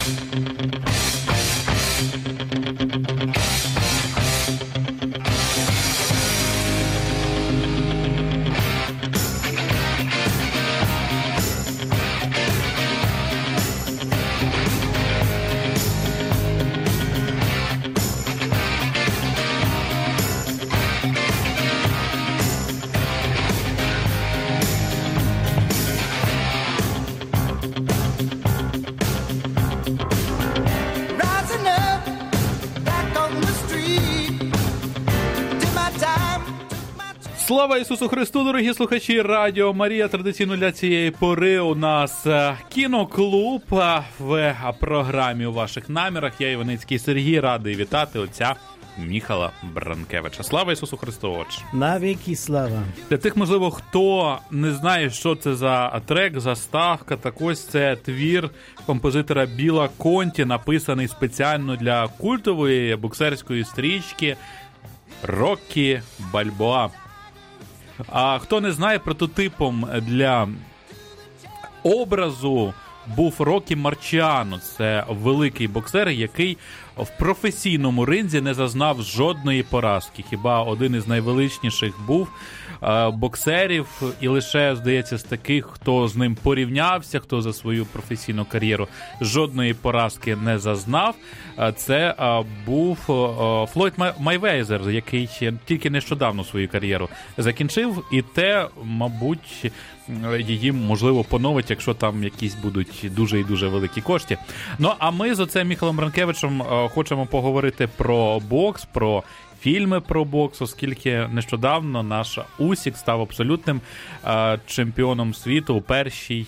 Слава Ісусу Христу, дорогі слухачі Радіо Марія. Традиційно для цієї пори у нас кіноклуб в програмі «У ваших намірах». Я, Іваницький Сергій, радий вітати отця Міхала Бранкевича. Слава Ісусу Христу, отче! Навіки слава! Для тих, можливо, хто не знає, що це за трек, заставка, так ось це твір композитора Біла Конті, написаний спеціально для культової боксерської стрічки «Роккі Бальбоа». А хто не знає, прототипом для образу був Рокі Марчіано. Це великий боксер, який в професійному ринзі не зазнав жодної поразки. Хіба один із найвеличніших був боксерів, і лише, здається, з таких, хто з ним порівнявся, хто за свою професійну кар'єру жодної поразки не зазнав. Це був Флойд Мейвезер, який тільки нещодавно свою кар'єру закінчив, і те, мабуть, її, можливо, поновить, якщо там якісь будуть дуже і дуже великі кошти. Ну, а ми з отцем Міхалом Бранкевичем хочемо поговорити про бокс, про фільми про бокс, оскільки нещодавно наш Усік став абсолютним чемпіоном світу у першій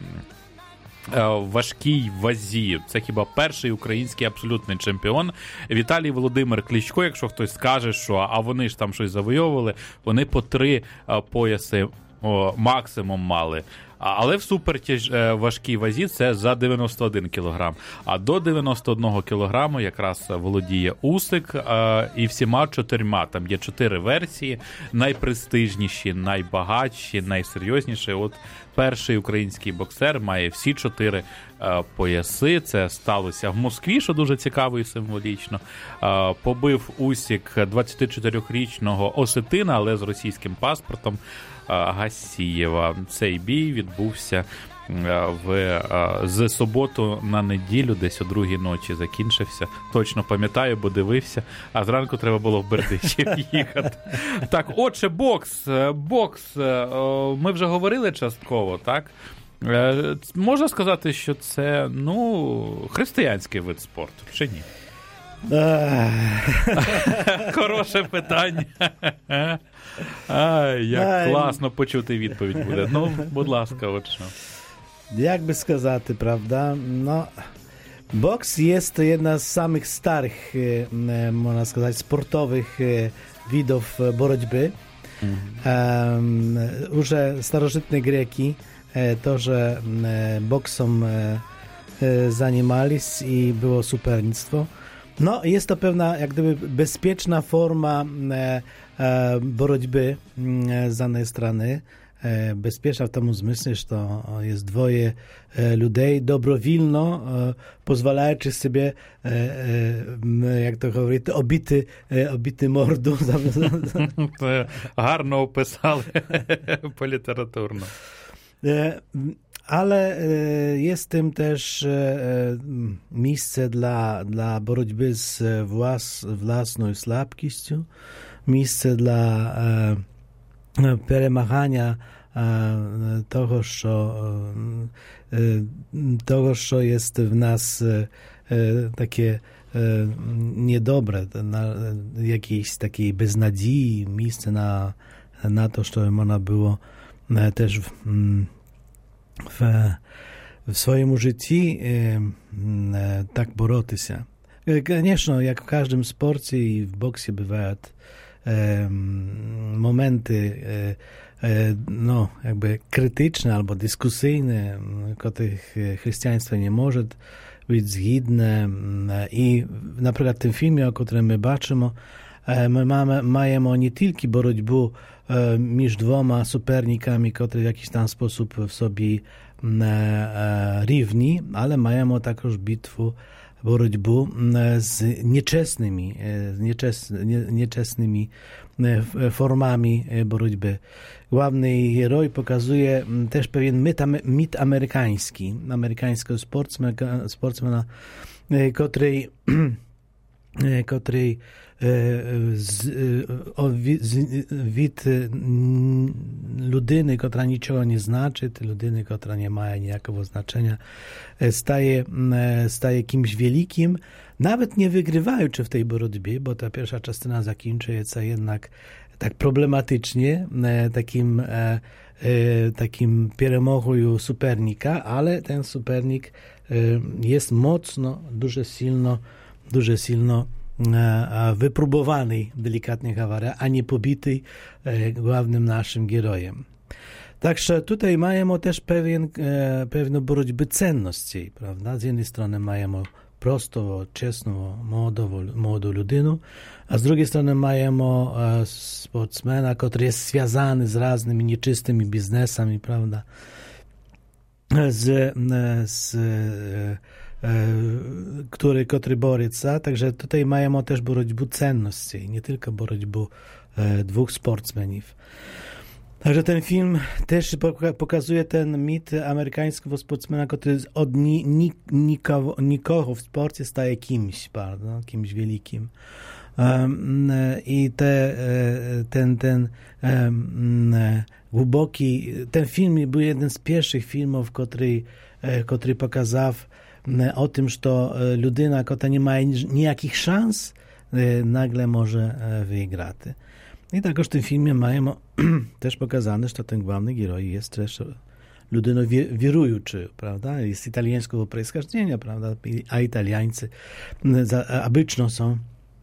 важкій вазі. Це хіба перший український абсолютний чемпіон. Віталій Володимир Кличко, якщо хтось скаже, що а вони ж там щось завойовували, вони по 3 пояси максимум мали. Але в важкій вазі це за 91 кілограм. А до 91 кілограму якраз володіє Усик і всіма 4. Там є 4 версії, найпрестижніші, найбагатші, найсерйозніші. От перший український боксер має всі 4 пояси. Це сталося в Москві, що дуже цікаво і символічно. Побив Усик 24-річного осетина, але з російським паспортом, Гасієва. Цей бій відбувся з суботу на неділю, десь о 2-й ночі закінчився. Точно пам'ятаю, бо дивився, а зранку треба було в Бердичів їхати. Так, отже, бокс. Ми вже говорили частково, так? Можна сказати, що це, християнський вид спорту, чи ні? Хороше питання. Як класно почути відповідь буде. Будь ласка, от що. Jak by сказати, prawda? Boks jest jedna z samych starych, można сказати, sportowych widów borotьby. Уже starożytne Greki тоже boksом занимались i było supernictwo. Jest to pewna, jak gdyby, bezpieczna forma borotьby z danej strony. Bezpieczna w tym zmysłu, że to jest dwoje ludzi dobrowolno pozwalających sobie, jak to mówi, obity mordu. Гарно описали політературно. Ale jest tym też miejsce dla borotьby z własną słabkością, miejsce dla перемагання того, що є в нас таке недобре, якісь такі безнадії, місце на то, що можна було теж в своєму житті так боротися. Звісно, як в кожному спорті і в боксі бувають momenty jakby krytyczne albo dyskusyjne, których chrześcijaństwo nie może być zgodne. I na przykład w tym filmie, o którym my baczymy, my mamy nie tylko borotьбу między 2 supernikami, którzy w jakiś tam sposób w sobie рівні, але маємо також боротьбу з nieczesnymi formami borotьби. Główny heroj pokazuje też pewien mit amerykański, amerykańskiego sportsmena, który від людини, котра нічого не значить, людини, котра не має ніякого значення, стає кимś wielkim, nawet nie wygrywając w tej borotbie, bo ta pierwsza частина закінчується jednak tak problematycznie, takim перемогою суперника, ale ten supernik jest mocno, дуже сильно wypróbowany, delikatnie говоря, a nie pobity głównym naszym gerojem. Także tutaj mamy też pewną borotьбу цінностей, prawda? Z jednej strony mamy prostого, чесного, молоду людину, a z drugiej strony mamy sportsmena, który jest związany z różnymi nieczystymi biznesami, prawda? Który boryca, także tutaj mamy też borotьбу цінностей, nie tylko borotьбу dwóch sportsmenów. Także ten film też pokazuje ten mit amerykańskiego sportsmena, który od nikogo w sporcie staje kimś, prawda? Kimś wielkim. I ten głęboki, ten film był jeden z pierwszych filmów, który pokazał o tym, że ludyna, która nie ma nijakich szans, nagle może wygrać. I також w tym filmie mamy też pokazane, że ten główny heroj jest też ludyno wierujący, prawda? Jest italiańskiego происхождения, prawda? A Italiańcy обычно są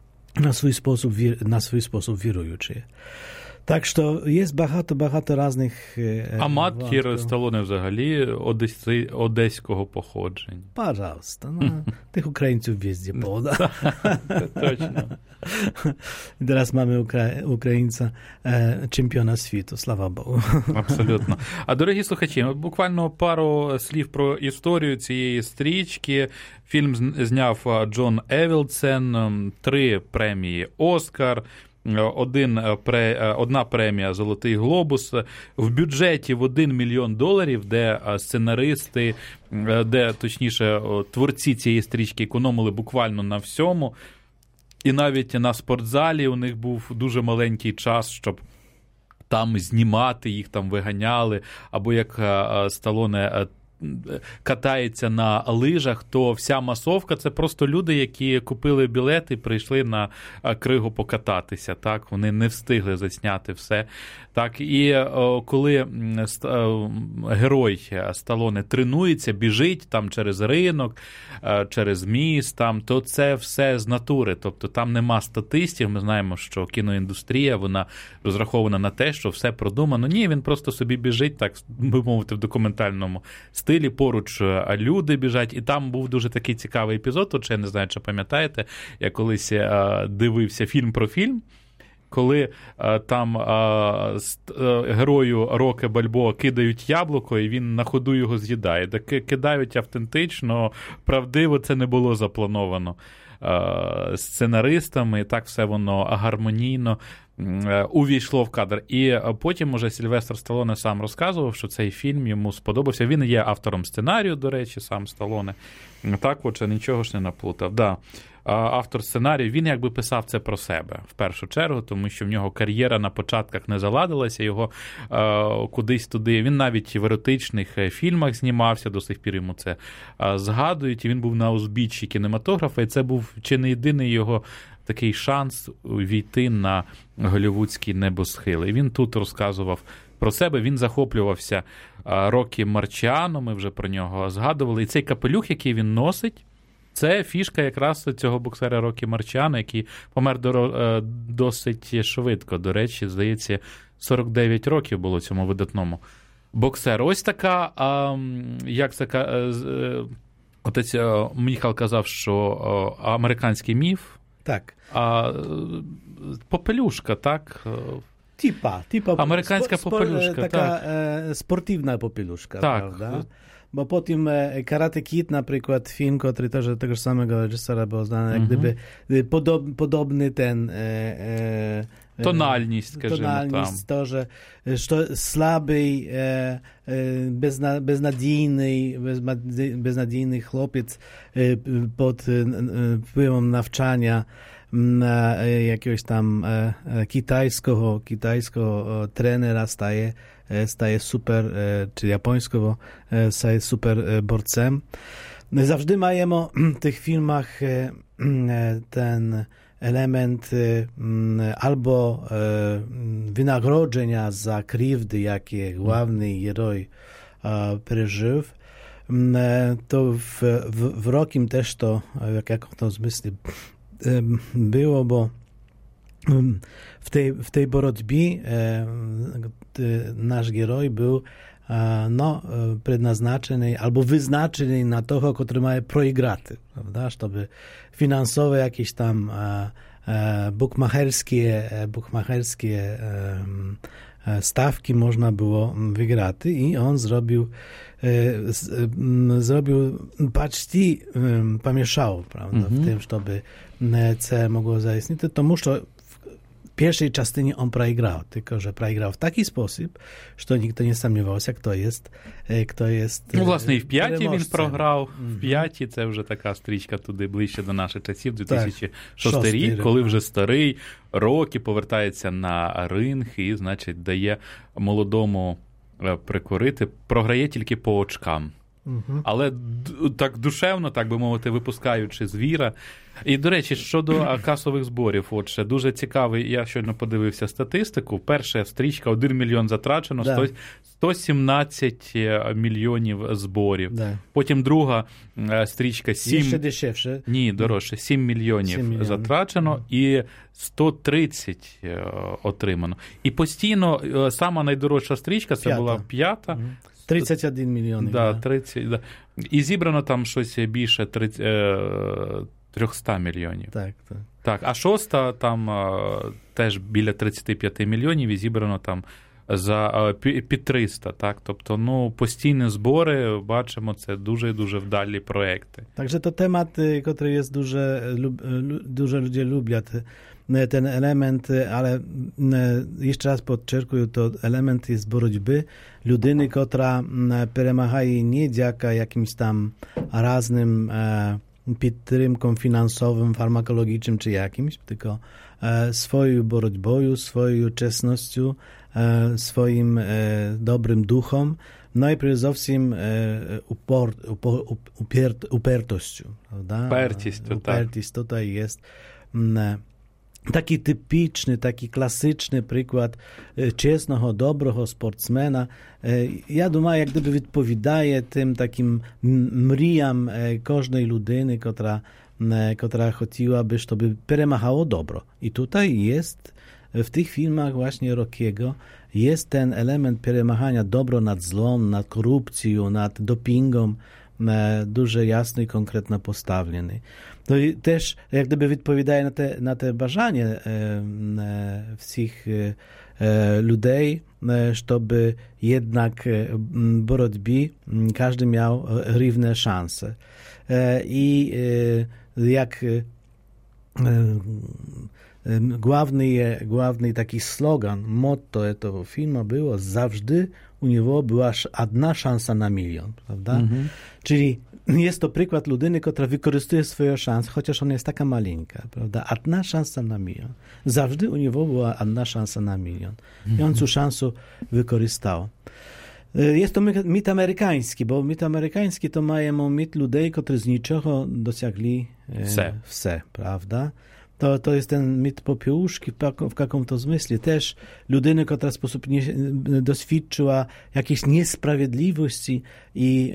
na swój sposób wierujący. Так що є багато різних... А матір Сталоне взагалі одеського походження. Пожалуйста. Тих українців везде повно. Точно. Зараз маємо українця чемпіона світу, слава Богу. Абсолютно. А, дорогі слухачі, буквально пару слів про історію цієї стрічки. Фільм зняв Джон Евілсен, 3 премії «Оскар», одна премія «Золотий глобус», в бюджеті в $1 мільйон, де сценаристи, де, точніше, творці цієї стрічки економили буквально на всьому. І навіть на спортзалі у них був дуже маленький час, щоб там знімати, їх там виганяли, або як Сталоне катається на лижах, то вся масовка – це просто люди, які купили білети і прийшли на кригу покататися. Так? Вони не встигли засняти все. Так? І коли герой Сталоне тренується, біжить там через ринок, через міст, там, то це все з натури. Тобто там нема статистів. Ми знаємо, що кіноіндустрія, вона розрахована на те, що все продумано. Ні, він просто собі біжить, так би мовити, в документальному стилі, поруч люди біжать. І там був дуже такий цікавий епізод, от, я не знаю, чи пам'ятаєте, я колись дивився фільм про фільм, коли там герою Рокі Бальбоа кидають яблуко, і він на ходу його з'їдає. Так кидають автентично, правдиво, це не було заплановано сценаристами, і так все воно гармонійно увійшло в кадр. І потім уже Сильвестр Сталоне сам розказував, що цей фільм йому сподобався. Він є автором сценарію, до речі, сам Сталоне. Так, отже, нічого ж не наплутав. Да. Автор сценарію, він якби писав це про себе, в першу чергу, тому що в нього кар'єра на початках не заладилася, його кудись туди. Він навіть в еротичних фільмах знімався, до сих пір йому це згадують, і він був на узбіччі кінематографа, і це був чи не єдиний його такий шанс війти на голлівудський небосхил. І він тут розказував про себе, він захоплювався Рокі Марчіано, ми вже про нього згадували, і цей капелюх, який він носить, це фішка якраз цього боксера Рокі Марчіано, який помер досить швидко. До речі, здається, 49 років було цьому видатному боксеру. Ось така, як це, отець Міхал казав, що американський міф. Так. Попелюшка, так? Типа. Американська попелюшка, така так. Спортивна попелюшка, так. правда? bo po tym Karate Kid na przykład film, który też tego samego reżysera był znany, jak gdyby podobny ten Тональність, скажімо, тональність там. Тоже, що слабий, beznadziejny chłopiec pod wpływem nawczania jakiegoś tam kitajskiego trenera staje super, czy japońskiego staje super borcem. Zawsze mają w tych filmach ten element albo wynagrodzenia za krzywdy, jakie główny heroj przeżył. To w rokim też to, jak to zmysł było, bo w tej borotbie nasz heroj był предназначений albo wyznaczony na toho, który ma proigraty, prawda, żeby finansowe jakieś tam bukmacherskie stawki można było wygrać i on zrobił почти pomieszał, prawda, w tym, żeby C mogło zaistnieć, to muszę w pierwszej części on przegrał, tylko że przegrał w taki sposób, że nikt nie сумнівався, kto jest Ну, власне, і в п'ятій він програв. В п'ятій це вже така стрічка туди ближче до наших часів, 2006 рік, коли вже старий Рокі повертається на ринг і, значить, дає молодому прикурити. Програє тільки по очкам. Але так душевно, так би мовити, випускаючи звіра. І, до речі, щодо касових зборів, отже, дуже цікавий, я щойно подивився статистику. Перша стрічка, 1 мільйон затрачено, 117 мільйонів зборів. Да. Потім друга стрічка 7... Ще дешевше. Ні, дорожче, 7 мільйонів затрачено і 130 отримано. І постійно, сама найдорожча стрічка, це була п'ята. 31 мільйонів. Да, 30, да. І зібрано там щось більше 300 мільйонів. Так, а шоста там теж біля 35 мільйонів і зібрано там за під 300, так? Тобто, ну, постійні збори, бачимо, це дуже-дуже вдалі проекти. Także to temat, który jest dużo ludzie lubią ten element, ale jeszcze raz podczerkuję, to element jest borotьби людини, która перемагає nie dzięki jakimś tam raznym підтримkom finansowym, farmakologicznym czy jakimś, tylko swoją borotьбою, swoją czesnością, swoim dobrym duchom, no i przede wszystkim upartością. Upartość tutaj jest taki typiczny, taki klasyczny przykład czesnego, dobrego sportsmena. Ja думаю, jak gdyby odpowiadaje tym takim mrijam każdej ludyny, która chciałaby, żeby peremachało dobro. I tutaj jest w tych filmach właśnie Rockiego jest ten element peremachania dobro nad złom, nad korupcją, nad dopingom дуже jasno i konkretno postawiony. To też jak gdyby odpowiadaje na te bажання wszystkich ludzi, żeby jednak w borotьбі każdy miał równe szanse. I jak główny taki slogan, motto tego filmu było zawsze u niego była jedna szansa na milion, prawda? Czyli jest to przykład ludyny, która wykorzystuje swoją szansę, chociaż ona jest taka maleńka, prawda? Jedna szansa na milion. Zawsze u niego była jedna szansa na milion. I on tę szansę wykorzystał. Jest to mit amerykański, bo mit amerykański to mają mit ludzi, którzy z niczego dosięgli wse, prawda? To jest ten mit popiołuszki w jakimś zmyśle. Też ludyny, która w sposób doświadczyła jakiejś niesprawiedliwości i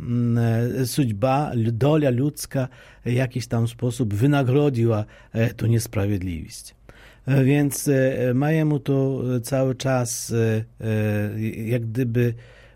doля ludzka w jakiś tam sposób wynagrodziła tę niesprawiedliwość. Więc mają to cały czas jak gdyby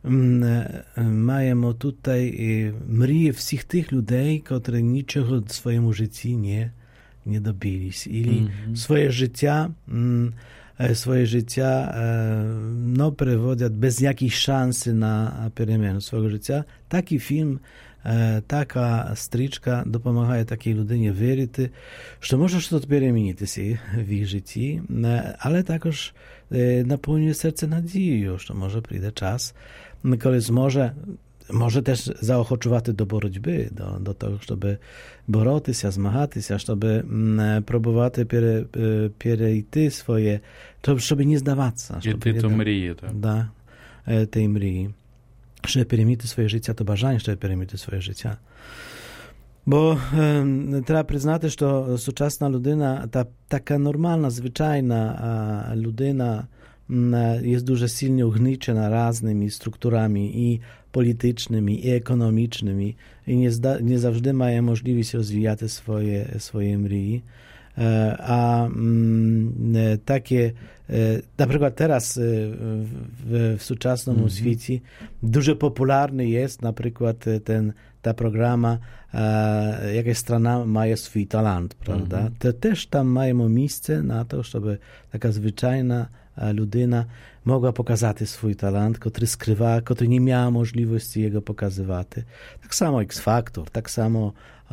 mają tutaj mrije wszystkich tych ludzi, którzy niczego w swoim życiu nie dobili. Ili swoje życia swoje życia, no, prowadzą bez jakiejś szansy na перемену swojego życia. Taki film, така стрічка допомагає такій людині вірити, що може щось перемінитися в їх житті, але також наповнює серце надією, що може прийде час, коли може теж заохочувати до боротьби, до того, щоб боротися, змагатися, щоб пробувати перейти своє, щоб не здаватися. Іти до мрії, так. Да, tej мрії. Żeby перемінити своє життя, то бажання, щоб перемінити своє життя. Бо треба признати, що сучасна людина, така нормальна, звичайна людина, є дуже сильно угнічена різними структурами і політичними, і економічними, і не завжди має можливість розвивати свої мрії. A takie, na przykład teraz w współczesnym świecie dużo popularny jest na przykład ta programa, jakaś strona ma swój talent, prawda? To też tam mają miejsce na to, żeby taka zwyczajna людина mogła pokazać swój talent, który skrywa, który nie miała możliwości jego pokazywać. Tak samo X-Factor, tak samo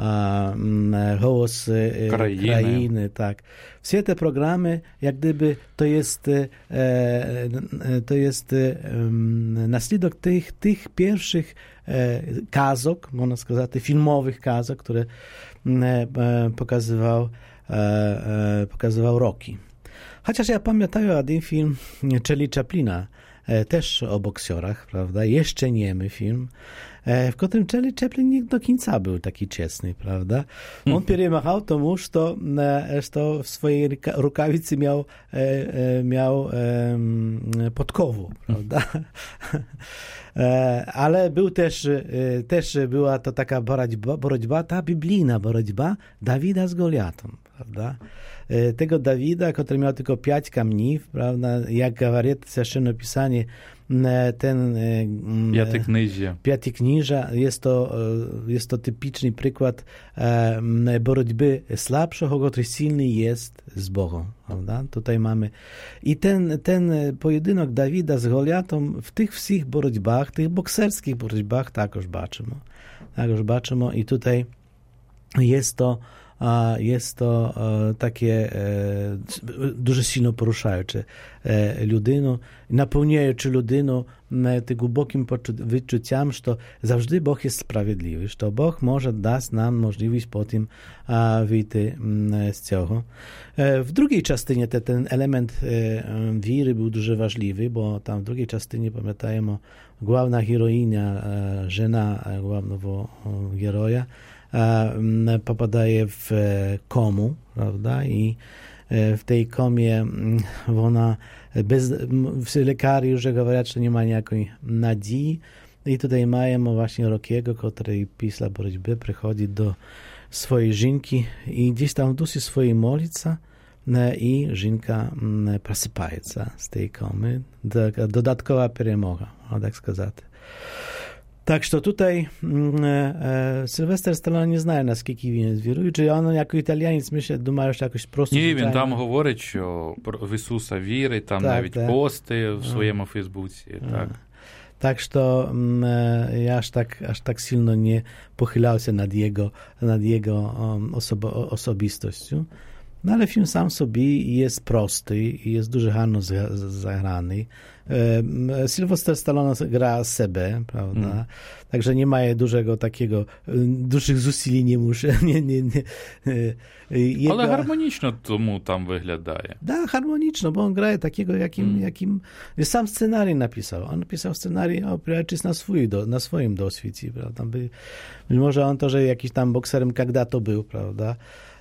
Głos Krainy, tak. Wszystkie te programy, jak gdyby to jest naslідок tych pierwszych kazok, można сказати, filmowych kazok, które pokazywał Rocky. Chociaż ja pamiętam jeden film Charlie Chaplina, też o boksjerach, prawda? Jeszcze niemy film, w którym Charlie Chaplin nie do końca był taki czesny, prawda? On перемагał tomu, że w swojej rękawicy miał podkowę, prawda? Ale był też była to taka боротьба, ta biblijna боротьба Dawida z Goliatą, prawda? Tego Dawida, który miał tylko 5 kamieni, prawda? Jak говорит Священное Писание, ten Piątyknижа jest to typiczny przykład borotьби słabszego, który silny jest z Bogiem, prawda? Tutaj mamy i ten pojedynek Dawida z Goliatą w tych wszystkich borotьбах, tych bokserskich borotьбах також бачимо i tutaj jest to takie дуже сильно порушаюче людину, наповняючи людину тим глибоким відчуттям, що завжди Бог є справедливий, що Бог може дасть нам можливість потім вийти з цього. В другій частині ten element віри був дуже важливий, бо там в другій частині, пам'ятаємо, головна героїня, жена головного героя, popadaje w komu, prawda? I w tej komie ona lekarze już mówią, że nie ma niejako nadziei. I tutaj mamy właśnie Rockiego, który pisla borotьби przychodzi do swojej żynki i gdzieś tam w duszy swojej modlica i żynka prosypaje z tej komy. Dodatkowa перемога, tak сказати. Так що тут Сильвестр Сталлоне не знає, наскільки він віруючий, а він, як італіянець, ми ще думаю, що якось просто... Ні, він там говорить, що в Ісуса вірить, там так, навіть пости в своєму Фейсбуці. Так що я аж так сильно не похилявся над його особистостю. No ale film sam sobie jest prosty i jest дуже гарно zagrany. Sylwester Stallone gra siebie, prawda? Także nie ma dużych zусилий nie muszę. Ale harmoniczno tomu tam wyglądaje. Da, harmoniczno, bo on gra takiego, jakim sam scenariusz napisał. On napisał scenariusz opierając na swoim doświadczeniu, prawda? Być może on to, że jakiś tam bokserem когда-то był, prawda?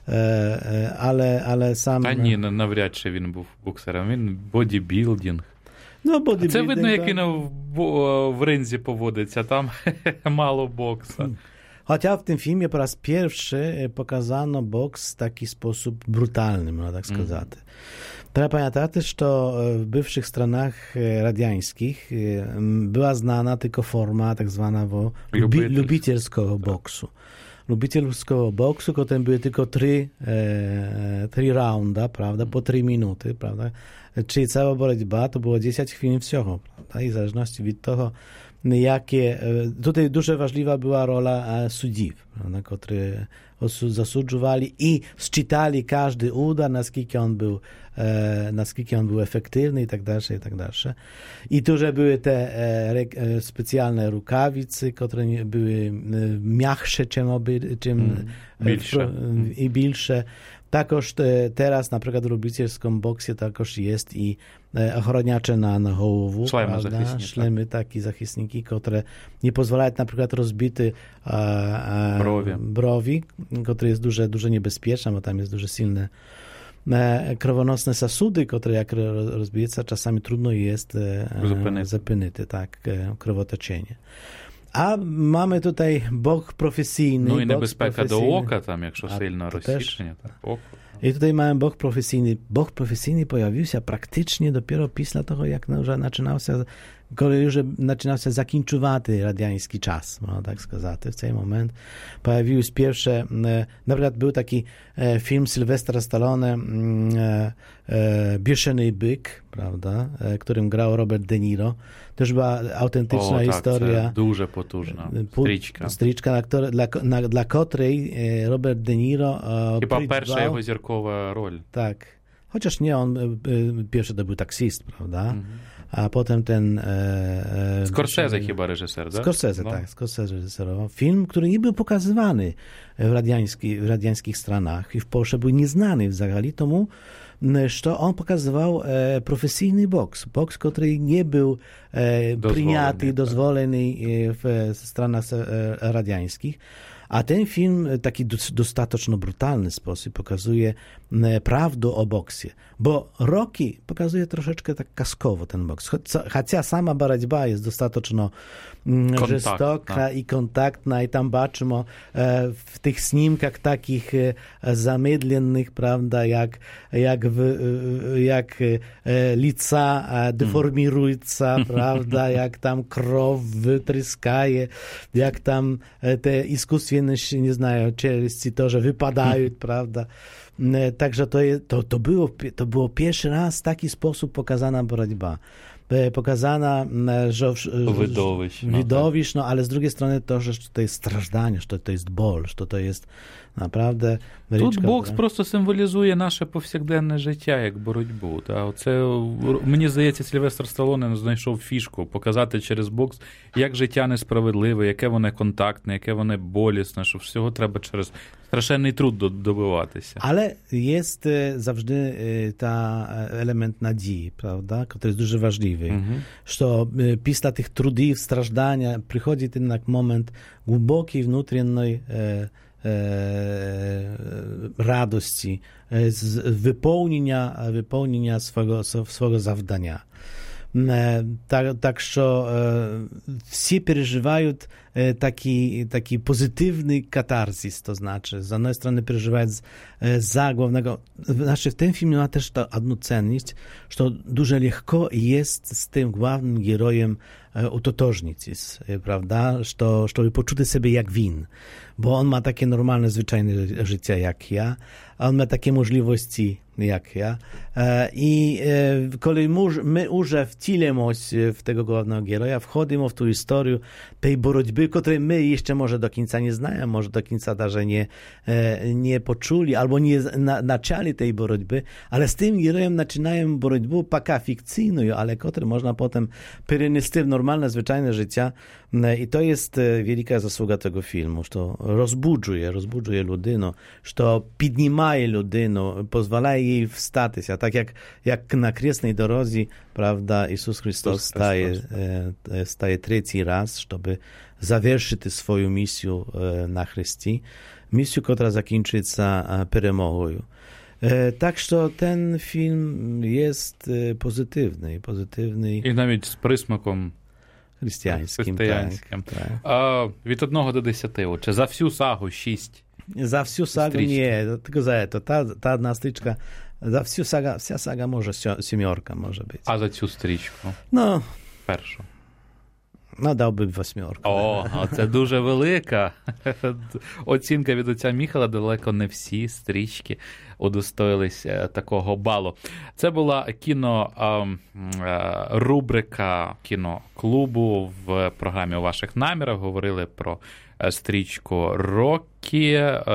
Але сам... Та ні, навряд чи він був боксером, він бодібілдинг. Бодібілдинг, це видно, як він в ринзі поводиться, там мало бокса. Chociaż w tym filmie po raz pierwszy pokazano boks w taki sposób brutalny, można tak сказать. Trzeba pamiętać, że w bywszych stronach radiańskich była znana tylko forma tak zwanego lubitelskiego boksu. lubicielskiego boksu, potem były tylko 3 raunda, prawda, po 3 minuty, prawda, czyli cała borotьба to było 10 chwil всього, prawda, i w zależności od tego, jakie, tutaj дуже важлива była rola суддів, prawda, którzy zasłużowali i sczytali każdy udar, naskільки on był efektywny i tak dalsze, i tak dalsze. I tu, że były te specjalne rękawice, które były miększe, i білsze. Також teraz, na przykład w lubicielskim boksie також jest i ochroniacze na głowę, szlemy takie захисники, które nie pozwalają na przykład rozbity browi, które jest дуже niebezpieczne, bo tam jest дуже silne krwonosne sasudy, które jak rozbijecie, czasami trudno jest zapynić, tak, krwotoczenie. A mamy tutaj bok profesійny. No i niebezpieka do oka tam, jakщо сильно розсічення. I tutaj mamy bok profesійny. Bok profesійny pojawił się praktycznie dopiero pісля того, jak już zaczynał się zakończowaty radiański czas, można tak сказати. W ten moment pojawiły się pierwsze, na przykład był taki film Sylwestra Stallone, Bieszczony byk, prawda, którym grał Robert De Niro. To już była autentyczna historia. Tak, дуже potужna sтрічка, dla której Robert De Niro chyba pierwsza jego zierkowa rol. Tak. Chociaż nie, on pierwszy to był taksist, prawda? A potem ten... Scorsese chyba reżyser, tak? Scorsese, tak. Scorsese reżyserował. Film, który nie był pokazywany w radiańskich stronach i w Polsce był nieznany w zagali tomu, że on pokazywał profesjonalny boks, który nie był przyjęty, dozwolony w stronach radiańskich. A ten film w taki dostatecznie brutalny sposób pokazuje prawdę o boksie, bo Rocky pokazuje troszeczkę tak kaskowo ten boks, chociaż sama боротьба jest dostatecznie żestoka i kontaktna i tam baczymy w tych snimkach takich zamydlennych, prawda, jak lica deformirująca, prawda, jak tam krew wytryskaje, jak tam te iskusstwienne, nie znają, czeluści to, że wypadają, prawda. Także to było pierwszy raz w taki sposób pokazana боротьба. Pokazana, że widowisz, no ale z drugiej strony to, że to jest strażdanie, że to jest ból, że to jest naprawdę... Тут бокс просто символізує наше повсякденне життя, як боротьбу. Мені здається, Сильвестр Сталлоне знайшов фішку показати через бокс, як життя несправедливе, яке воно контактне, яке воно болісне, що всього треба через straszny trud dobywatися. Ale jest zawsze ta element nadziei, prawda, który jest дуже важливий, że після tych trudów, strażdania przychodzi ten moment głębokiej wewnętrznej radości, wypełnienia swojego zadania. Tak, że wszyscy przeżywają taki pozytywny katarzis, to znaczy, z jednej strony przeżywają za głównego, znaczy w tym filmie ma też to jedną cenność, że dużo lekko jest z tym głównym herojem utożnić, prawda, żeby poczuć sobie jak win, bo on ma takie normalne, zwyczajne życie jak ja, a on ma takie możliwości jak ja. I kiedy my już wcielimy w tego głównego heroja, wchodzimy w tą historię tej borotьби, której my jeszcze może do końca nie znamy, może do końca даже nie poczuli, albo nie zaczęli tej borotьби, ale z tym herojem zaczynają borotьбу пока fikcyjną, ale który można potem przenieść w normalne, zwyczajne życie. I to jest wielka zasługa tego filmu, że to rozbudzuje ludину, że podnimaje ludину, pozwala jej wstać, a tak jak na kresnej drodze, prawda, Jezus Chrystus staje trzeci raz, żeby zaвершити swoją misję na Chrystii, misję, która zakończy się перемогою. Tak, że ten film jest pozytywny. I nawet z przysmakiem християнським. Так. Від 1 до 10. Чи за всю сагу 6? За всю сагу ні, tylko za to. Ta одна стрічка, за всю сага, вся сага може 7 може бути. А за цю стрічку? Ну, першу. Ну, дав би 8. О, це дуже велика оцінка від отця Міхала. Далеко не всі стрічки удостоїлись такого балу. Це була рубрика кіноклубу в програмі «У ваших намірах». Говорили про стрічку «Роккі»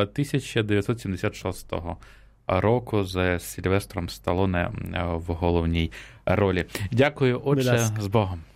1976 року з Сильвестром Сталоне в головній ролі. Дякую, отче, з Богом.